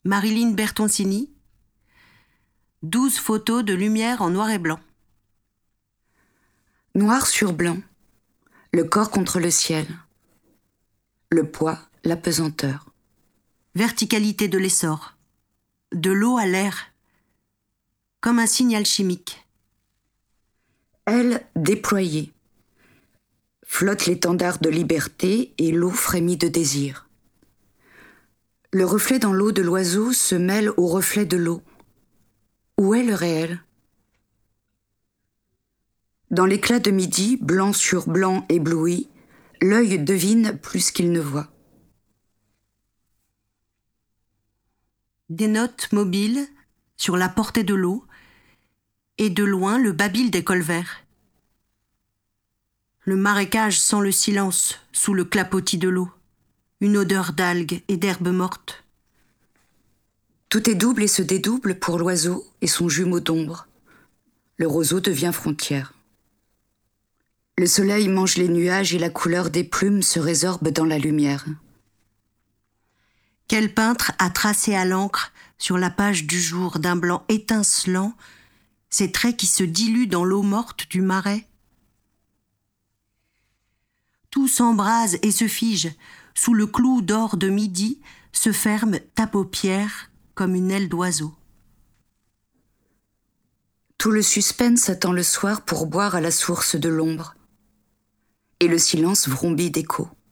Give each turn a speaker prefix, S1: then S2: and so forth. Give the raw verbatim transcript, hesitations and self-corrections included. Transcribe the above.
S1: Marilyn Bertoncini. Douze photos de lumière en noir et blanc.
S2: Noir sur blanc, le corps contre le ciel. Le poids, la pesanteur.
S1: Verticalité de l'essor. De l'eau à l'air. Comme un signal chimique.
S2: Elle déployée. Flotte l'étendard de liberté et l'eau frémit de désir. Le reflet dans l'eau de l'oiseau se mêle au reflet de l'eau. Où est le réel ? Dans l'éclat de midi, blanc sur blanc ébloui, l'œil devine plus qu'il ne voit.
S1: Des notes mobiles sur la portée de l'eau et de loin le babil des colverts. Le marécage sent le silence sous le clapotis de l'eau, une odeur d'algues et d'herbes mortes.
S2: Tout est double et se dédouble pour l'oiseau et son jumeau d'ombre. Le roseau devient frontière. Le soleil mange les nuages et la couleur des plumes se résorbe dans la lumière.
S1: Quel peintre a tracé à l'encre sur la page du jour d'un blanc étincelant ces traits qui se diluent dans l'eau morte du marais ? Tout s'embrase et se fige, sous le clou d'or de midi, se ferme ta paupière comme une aile d'oiseau.
S2: Tout le suspense attend le soir pour boire à la source de l'ombre. Et le silence vrombit d'écho.